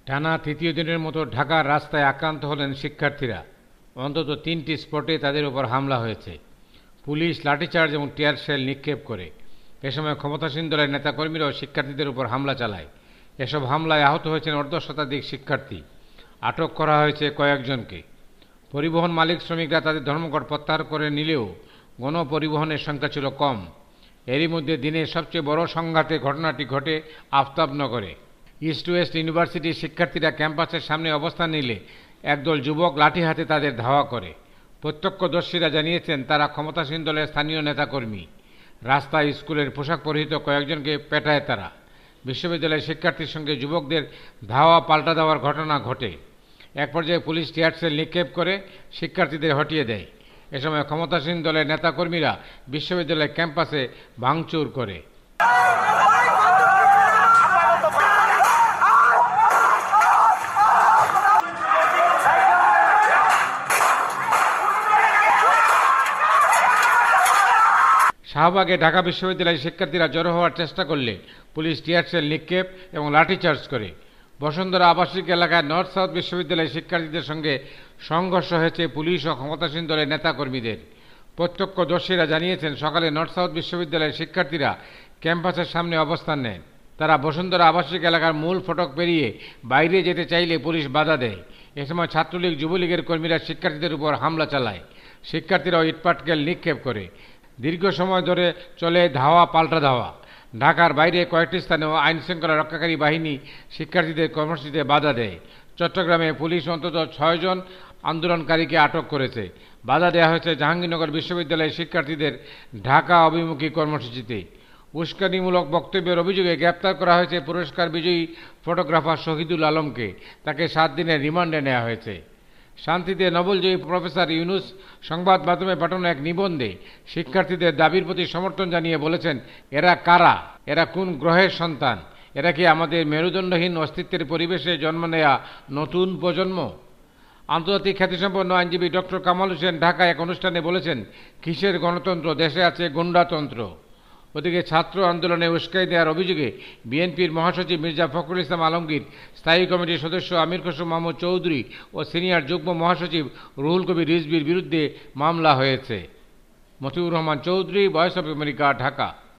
টানা তৃতীয় দিনের মতো ঢাকার রাস্তায় আক্রান্ত হলেন শিক্ষার্থীরা। অন্তত ৩টি স্পটে তাদের উপর হামলা হয়েছে। পুলিশ লাঠিচার্জ এবং টিয়ার শেল নিক্ষেপ করে। এ সময় ক্ষমতাসীন দলের নেতাকর্মীরাও শিক্ষার্থীদের উপর হামলা চালায়। এসব হামলায় আহত হয়েছেন অর্ধশতাধিক শিক্ষার্থী। আটক করা হয়েছে কয়েকজনকে। পরিবহন মালিক শ্রমিকরা তাদের ধর্মঘট প্রত্যাহার করে নিলেও গণপরিবহনের সংখ্যা ছিল কম। এরই মধ্যে দিনের সবচেয়ে বড় সংঘাতের ঘটনাটি ঘটে আফতাবনগরে। ইস্ট ওয়েস্ট ইউনিভার্সিটির শিক্ষার্থীরা ক্যাম্পাসের সামনে অবস্থান নিলে একদল যুবক লাঠি হাতে তাদের ধাওয়া করে। প্রত্যক্ষদর্শীরা জানিয়েছেন তারা ক্ষমতাসীন দলের স্থানীয় নেতাকর্মী। রাস্তায় স্কুলের পোশাক পরিহিত কয়েকজনকে পেটায় তারা। বিশ্ববিদ্যালয়ের শিক্ষার্থীর সঙ্গে যুবকদের ধাওয়া পাল্টা দেওয়ার ঘটনা ঘটে। এক পর্যায়ে পুলিশ টিয়ার শেল নিক্ষেপ করে শিক্ষার্থীদের হটিয়ে দেয়। এ সময় ক্ষমতাসীন দলের নেতাকর্মীরা বিশ্ববিদ্যালয়ের ক্যাম্পাসে ভাঙচুর করে। শাহবাগে ঢাকা বিশ্ববিদ্যালয়ের শিক্ষার্থীরা জড়ো হওয়ার চেষ্টা করলে পুলিশ টিয়ার শেল নিক্ষেপ এবং লাঠিচার্জ করে। বসুন্ধরা আবাসিক এলাকায় নর্থ সাউথ বিশ্ববিদ্যালয়ের শিক্ষার্থীদের সঙ্গে সংঘর্ষ হয়েছে পুলিশ ও ক্ষমতাসীন দলের নেতাকর্মীদের। প্রত্যক্ষদর্শীরা জানিয়েছেন সকালে নর্থ সাউথ বিশ্ববিদ্যালয়ের শিক্ষার্থীরা ক্যাম্পাসের সামনে অবস্থান নেন। তারা বসুন্ধরা আবাসিক এলাকার মূল ফটক পেরিয়ে বাইরে যেতে চাইলে পুলিশ বাধা দেয়। এ সময় ছাত্রলীগ যুবলীগের কর্মীরা শিক্ষার্থীদের উপর হামলা চালায়। শিক্ষার্থীরাও ইটপাটকেল নিক্ষেপ করে। দীর্ঘ সময় ধরে চলে ধাওয়া পাল্টা ধাওয়া। ঢাকার বাইরে কয়েকটি স্থানেও আইনশৃঙ্খলা রক্ষাকারী বাহিনী শিক্ষার্থীদের কর্মসূচিতে বাধা দেয়। চট্টগ্রামে পুলিশ অন্তত ৬ জন আন্দোলনকারীকে আটক করেছে। বাধা দেওয়া হয়েছে জাহাঙ্গীরনগর বিশ্ববিদ্যালয়ের শিক্ষার্থীদের ঢাকা অভিমুখী কর্মসূচিতে। উস্কানিমূলক বক্তব্যের অভিযোগে গ্রেপ্তার করা হয়েছে পুরস্কার বিজয়ী ফটোগ্রাফার শহীদুল আলমকে। তাকে ৭ দিনের রিমান্ডে নেওয়া হয়েছে। শান্তিতে নোবেলজয়ী প্রফেসর ইউনুস সংবাদ মাধ্যমে পাঠানো এক নিবন্ধে শিক্ষার্থীদের দাবির প্রতি সমর্থন জানিয়ে বলেছেন, এরা কারা? এরা কোন গ্রহের সন্তান? এরা কি আমাদের মেরুদণ্ডহীন অস্তিত্বের পরিবেশে জন্ম নেয়া নতুন প্রজন্ম? আন্তর্জাতিক খ্যাতিসম্পন্ন আইনজীবী ডক্টর কামাল হোসেন ঢাকায় এক অনুষ্ঠানে বলেছেন, কিসের গণতন্ত্র, দেশে আছে গুন্ডাতন্ত্র। ওদিকে ছাত্র আন্দোলনে উস্কাই দেওয়ার অভিযোগে বিএনপির মহাসচিব মির্জা ফখরুল ইসলাম আলমগীর, স্থায়ী কমিটির সদস্য আমির খসরু মাহমুদ চৌধুরী ও সিনিয়র যুগ্ম মহাসচিব রুহুল কবির রিজভীর বিরুদ্ধে মামলা হয়েছে। Motiur Rahman Chowdhury, voice of America, Dhaka.